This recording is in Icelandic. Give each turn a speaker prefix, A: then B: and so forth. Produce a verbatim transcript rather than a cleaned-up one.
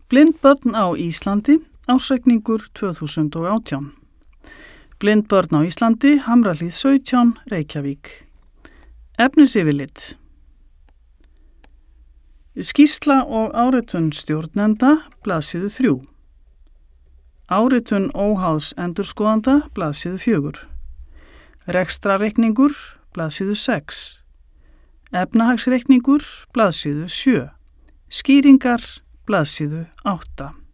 A: Blind börn á Íslandi, ársreikningur tvö þúsund og átján. Blind börn á Íslandi, Hamrahlíð sautján, Reykjavík. Efnisyfirlit. Skýrsla og áritun stjórnenda, blaðsíðu þrjú. Áritun óháðs endurskoðanda, blaðsíðu fjögur. Rekstrarreikningur, blaðsíðu sex. Efnahagsreikningur, blaðsíðu sjö. Skýringar, blaðsíðu átta.